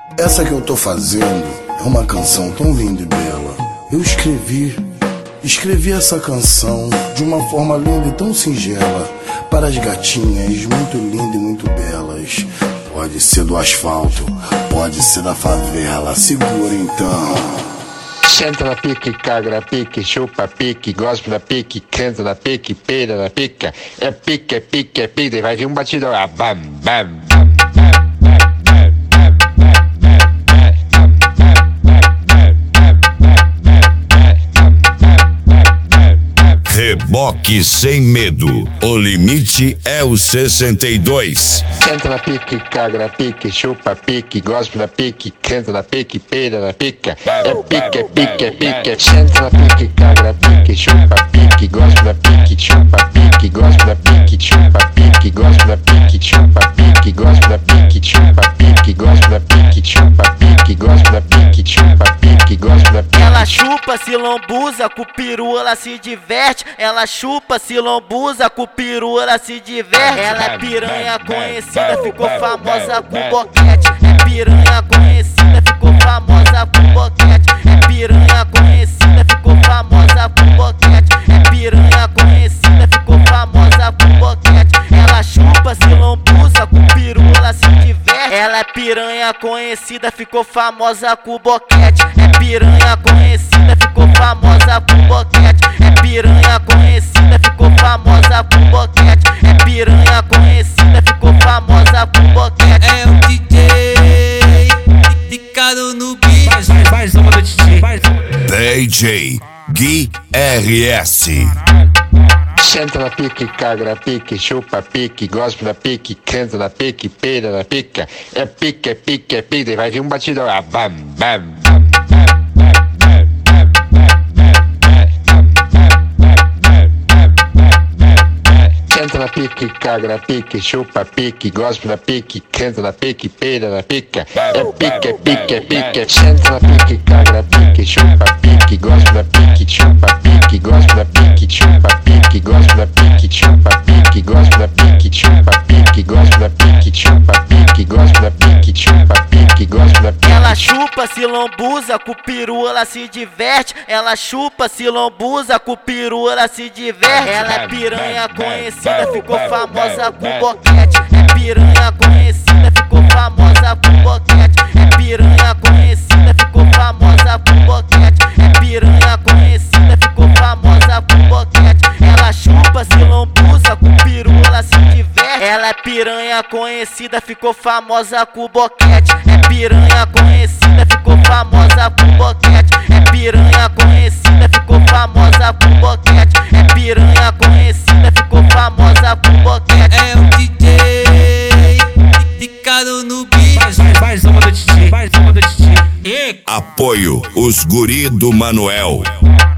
Essa que eu tô fazendo é uma canção tão linda e bela. Eu escrevi essa canção de uma forma linda e tão singela para as gatinhas muito lindas e muito belas. Pode ser do asfalto, pode ser da favela. Segura então. Senta na pique, caga na pique, chupa pique, gospe na pique, canta na pique, peida na pica. É pique, é pique, é pique, vai vir um batidão. Ah, bam, bam, bam. Reboque sem medo, o limite é o 62. Senta na pique, caga na pique, chupa pique, gospe na pique, canta na pique, peida na pica. É pique, é pique, é pique. Senta na pique, caga na pique, chupa pique, gospe na pique, chupa pique, gospe na pique, chupa pique, gospe na pique, chupa pique, gospe na pique, chupa pique, gospe na pique, chupa pique, gospe na pique, chupa pique, gospe na pique. Ela chupa, se lambuza, com o peru ela se diverte. Ela chupa, se lambuza, com o peru ela se diverte. Ela é piranha conhecida, ficou famosa com boquete. É piranha conhecida, ficou famosa com boquete. É piranha conhecida, ficou famosa com boquete. É piranha conhecida, ficou famosa com boquete. Ela chupa, se lambuza, com o peru ela se diverte. Ela é piranha conhecida, ficou famosa com boquete. É piranha conhecida, ficou famosa com boquete. É piranha conhecida, ficou famosa com boquete. É piranha conhecida, ficou famosa com boquete. É o DJ picado no beat. Mais uma do DJ. DJ Gui RS. Senta na pique, caga na pique, chupa pique, gospe na pique, canta na pique, peida na pica. É pique, é pique, é pique, vai vir um batidão. Ah, bam, bam, bam. Senta na pique, caga na pique, chupa pique, gospe na pique, canta na pique, peida na pica. É pique, é pique, é pique. Senta na pique, caga na pique, chupa pique, gospe na pique, chupa pique, gospe na pique, chupa pique, gospe na pique, chupa pique, gospe na pique, chupa pique, gospe na pique, chupa pique, gospe na pique, chupa pique, gospe na pique. Ela chupa, se lambuza, com o peru ela se diverte. Ela chupa, se lambuza, com o peru ela se diverte. Ela é piranha conhecida, ficou famosa com boquete. É piranha conhecida, ficou famosa com boquete. É piranha conhecida, ficou famosa com boquete. É piranha conhecida, ficou famosa com boquete. Ela chupa, se lambuza, com o peru ela se diverte. Ela é piranha conhecida, ficou famosa com boquete. É piranha conhecida, ficou famosa com boquete. É piranha conhecida, ficou famosa com boquete. É piranha conhecida, ficou famosa com boquete. É o DJ picado no beat. Mais uma do DJ. Apoio os guri do Manuel.